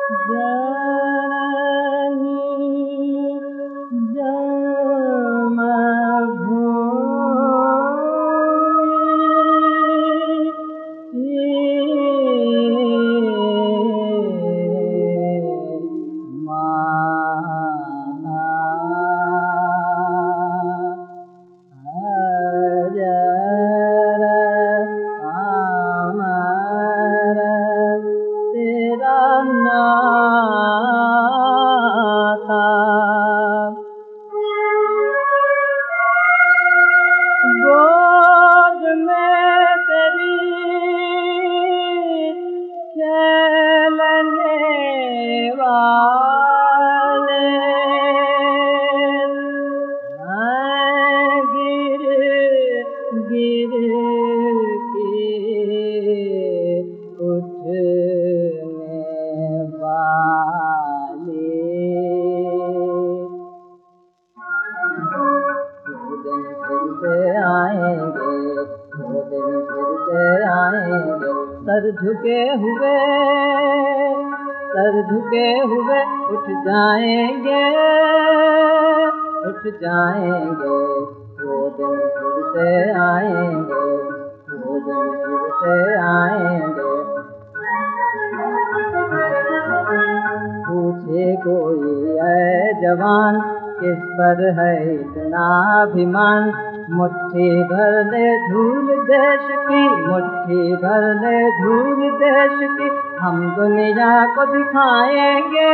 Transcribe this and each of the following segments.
गोद में तेरी खेलने वाले हैं, गिर गिर के उठने वाले। फिर से आएंगे, वो दिन फिर से आएंगे। सर झुके हुए उठ जाएंगे, उठ जाएंगे। वो दिन फिर से आएंगे, वो दिन फिर से आएंगे। पूछे कोई ऐ जवान, किस पर है इतना अभिमान? मुट्ठी भर ले धूल देश की, मुट्ठी भर ले धूल देश की। हम दुनिया को दिखाएंगे,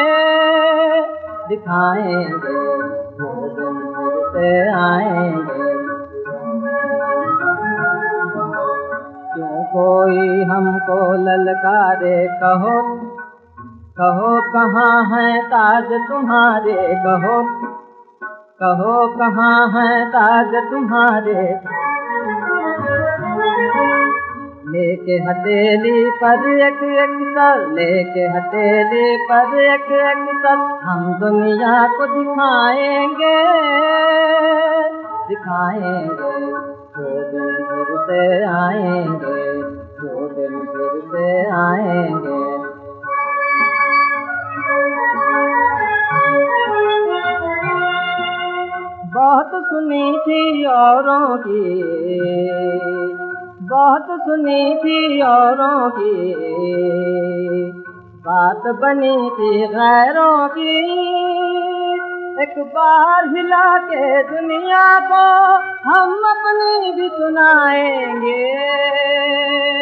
दिखाएंगे। वो दिन फिर से आएंगे। क्यों कोई हमको ललकारे, कहो कहो कहाँ हैं ताज तुम्हारे, कहो कहो कहाँ हैं ताज तुम्हारे। लेके हथेली पर एक एक सर, लेके हथेली पर एक एक सर। हम दुनिया को दिखाएंगे, दिखाएंगे। वो दिन फिर से आएंगे, वो दिन फिर से आएंगे। बहुत सुनी थी औरों की, बहुत सुनी थी औरों की, बात बनी थी गैरों की। एक बार हिला के दुनिया को हम अपनी भी सुनाएंगे।